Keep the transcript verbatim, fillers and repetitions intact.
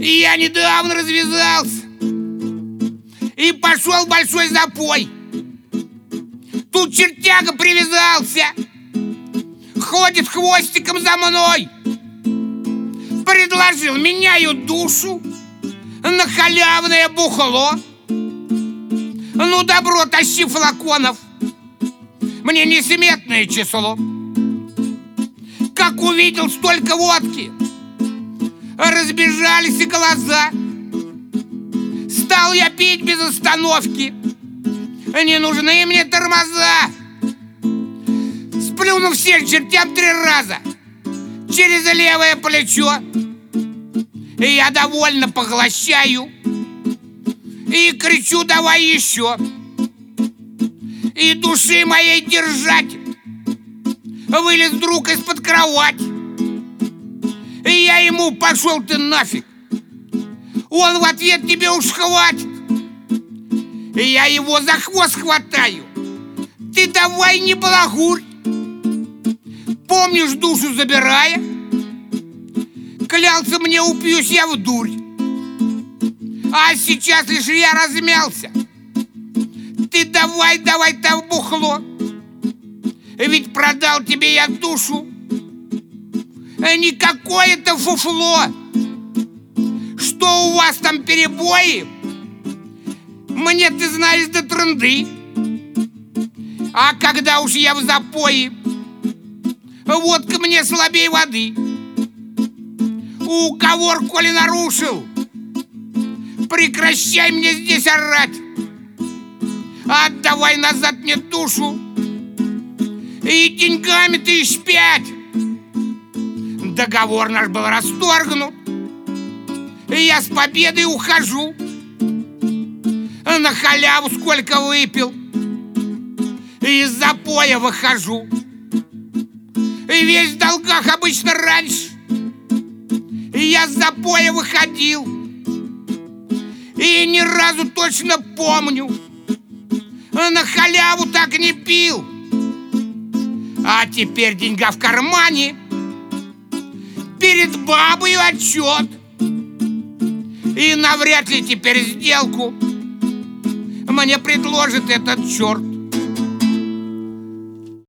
И я недавно развязался и пошел в большой запой. Тут чертяга привязался, ходит хвостиком за мной. Предложил меняю душу на халявное бухло. Ну, добро, тащи флаконов, мне несметное число. Как увидел столько водки, разбежались и глаза. Стал я пить без остановки, не нужны мне тормоза. Сплюнув всех чертям три раза через левое плечо, и я довольно поглощаю и кричу: давай еще. И души моей держать вылез друг из-под кровати. И я ему: пошел ты нафиг. Он в ответ: тебе уж хватит. И я его за хвост хватаю: ты давай не балагурь. Помнишь, душу забирая, клялся мне, упьюсь я в дурь. А сейчас лишь я размялся. Ты давай, давай там бухло. Ведь продал тебе я душу не какое-то фуфло. Что у вас там перебои, мне, ты знаешь, до трынды. А когда уж я в запое, водка мне слабей воды. Уговор, коли нарушил, прекращай мне здесь орать. Отдавай назад мне душу, и деньгами тысяч пять. Договор наш был расторгнут, и я с победой ухожу. На халяву сколько выпил, и из запоя выхожу. И весь в долгах обычно раньше, и я с запоя выходил. И ни разу точно помню, на халяву так не пил. А теперь деньга в кармане, перед бабою отчет. И навряд ли теперь сделку мне предложит этот черт.